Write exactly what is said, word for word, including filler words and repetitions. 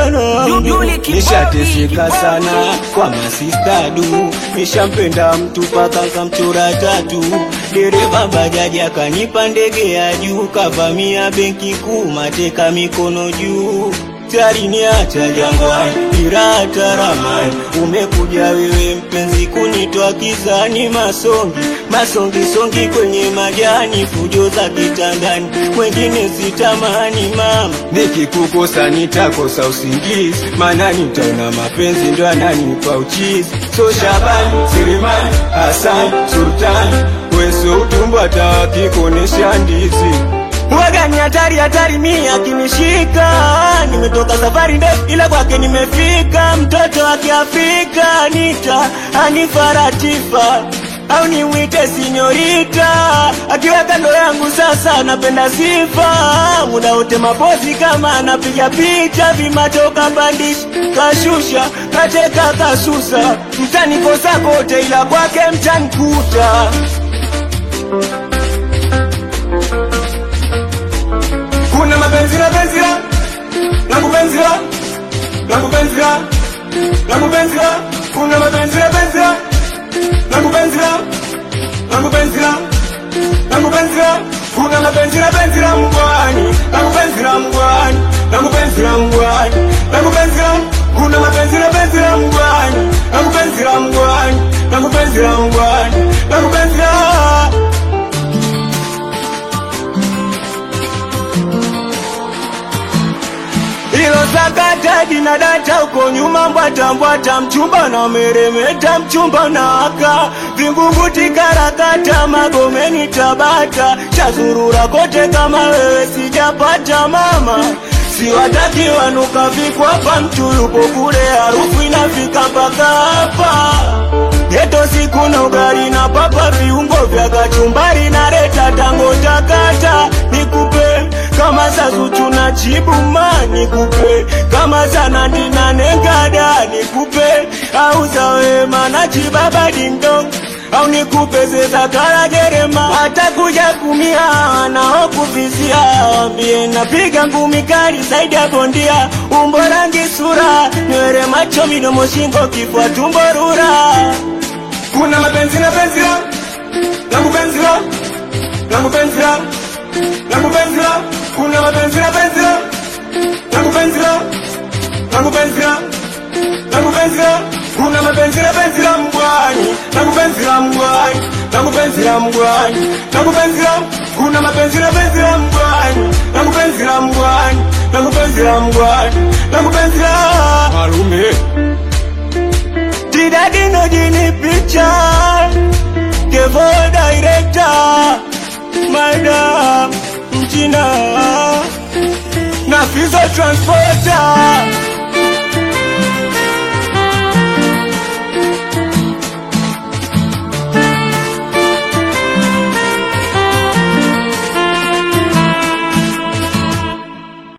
mwanangu. Nishateseka sana kwa masista du, nishampenda mtu paka kamchora tatu. Dereva bajaji akanipa ndege ya juu, kavamia benki kuu mateka mikono juu. Tari niacha jangwani, pirata ramani, umekuja wewe mpenzi kunitoa kizani. Masongi, masongi songi kwenye majani, fujo za kitandani, wengine sitamani mama. Nikikukosa nitakosa usingizi, maana nitaona mapenzi ndo ananipa uchizi. So Shabani, Selemani, Hassan, Sultani, weso utumbo hata wakikonesha ndizi. Waga ni hatari hatari mimi akinishika, nimetoka safari ndefu ila kwake nimefika. Mtoto wa Kiafrika nita anifaratifa, au niwite sinyorita, akiwa kando yangu sasa napenda sifa. Muda wote mapozi kama anapiga picha, vimacho kapandisha kashusha, kateka kasusa. Mtani kosa kote ila kwake mtani kuta. Kuna mapenzi na penzi la, langu penzi la, langu penzi la, langu penzi la. Kuna mapenzi na penzi la, langu penzi la, langu penzi la, langu penzi la. Kuna mapenzi na penzi la mgwani, langu penzi la mgwani, langu penzi la mgwani, langu penzi la. Kuna mapenzi na penzi la mgwani, langu penzi la mgwani, langu penzi la mgwani, langu penzi la. Ilo sakata dina data uko nyuma, mbwata mbwata mchumba na meremeta mchumba na waka. Vingunguti karakata Magomeni Tabata, chazurura kote kama wewe sijapata mama. Siwataki wanuka vikwapa, mtu yupo kule harufu inafika mpaka hapa. Geto siku na ugali na papa, viungo vya kachumbari na reta tango takata. Nikupe kama Zuchu na Chibuma, nikupe kama Zanati na Negada, nikupe au za Wema na Chibaba Dingdong, au nikupe Zeza Kala Jerema. Hata kuja kumia na okuvizia, wambie napiga ngumi kali zaidi ya bondia. Umbo rangi sura, nywele macho midomo shingo kifua tumbo rura. Kuna mapenzi na penzi la, langu penzi la, langu penzi la, langu penzi la. Kuna mapenzi na penzi la, langu penzi la, langu penzi la, langu penzi la. Kuna mapenzi na penzi la mgwani, langu penzi la mgwani, langu penzi la mgwani, langu penzi la. Kuna mapenzi na penzi la mgwani, langu penzi la mgwani, langu penzi la mgwani, langu penzi la. Malume Didadi no jini picture, Kevo director, Madam Mchina, Nafizo transporter.